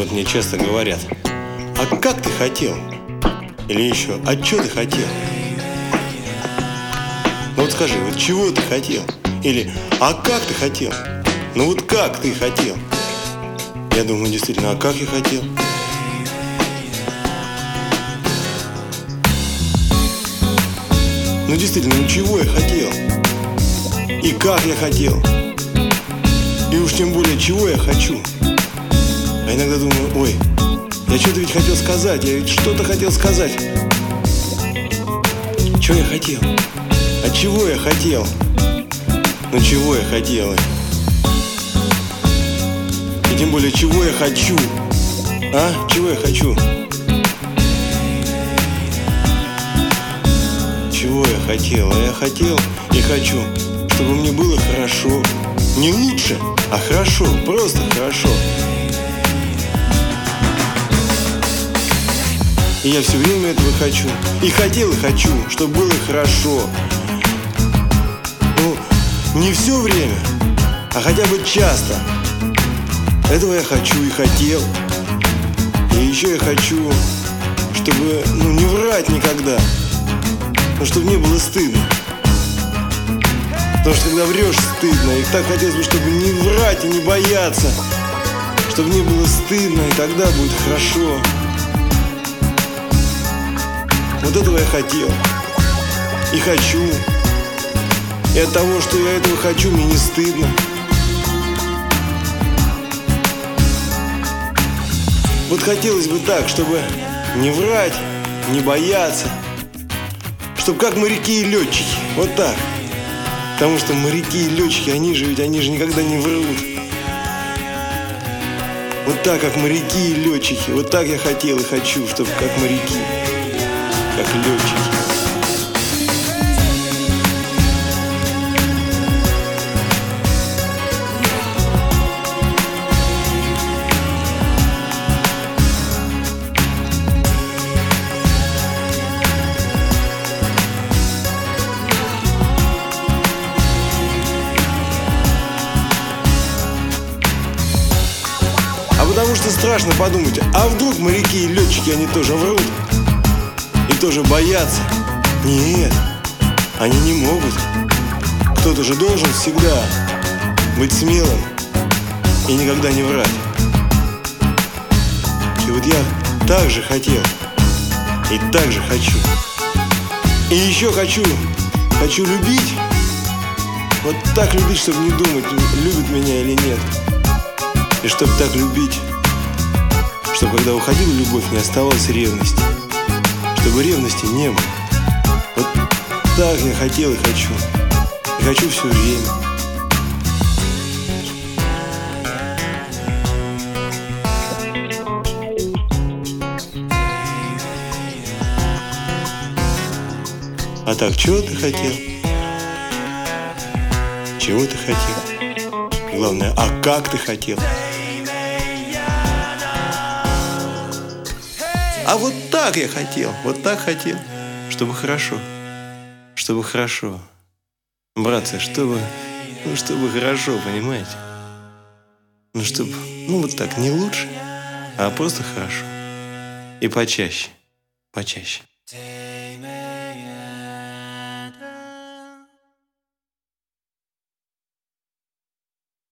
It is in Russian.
Вот мне часто говорят: а как ты хотел? Или еще: а что ты хотел? Ну вот скажи, вот чего ты хотел? Или: а как ты хотел? Ну вот как ты хотел? Я думаю, действительно, а как я хотел? Ну действительно, ну чего я хотел? И как я хотел? И уж тем более, чего я хочу? А иногда думаю: ой, я что-то ведь хотел сказать, я ведь что-то хотел сказать. Чего я хотел? А чего я хотел? Ну чего я хотел? И тем более, чего я хочу? А? Чего я хочу? Чего я хотел? А я хотел и хочу, чтобы мне было хорошо. Не лучше, а хорошо, просто хорошо. И я все время этого хочу. И хотел, и хочу, чтобы было хорошо. Ну, не все время, а хотя бы часто. Этого я хочу и хотел. И еще я хочу, чтобы, не врать никогда. Но чтобы не было стыдно. Потому что когда врешь, стыдно. И так хотелось бы, чтобы не врать и не бояться. Чтобы не было стыдно, и тогда будет хорошо. Вот этого я хотел. И хочу. И от того, что я этого хочу, мне не стыдно. Вот хотелось бы так, чтобы не врать, не бояться. Чтобы как моряки и летчики. Вот так. Потому что моряки и летчики, они же никогда не врут. Вот так, как моряки и летчики. Вот так я хотел и хочу, чтобы как моряки, как летчики. Потому что страшно подумать, а вдруг моряки и летчики, они тоже врут и тоже боятся? Нет, они не могут. Кто-то же должен всегда быть смелым и никогда не врать. И вот я так же хотел и так же хочу. И еще хочу любить. Вот так любить, чтобы не думать, любит меня или нет. И чтобы так любить, чтобы когда уходила любовь, не оставалось ревности. Чтобы ревности не было. Вот так я хотел и хочу. И хочу все время. А так, чего ты хотел? Чего ты хотел? Главное, а как ты хотел? А вот так я хотел, вот так хотел, чтобы хорошо, братцы, чтобы хорошо, понимаете? Чтобы, вот так, не лучше, а просто хорошо. И почаще.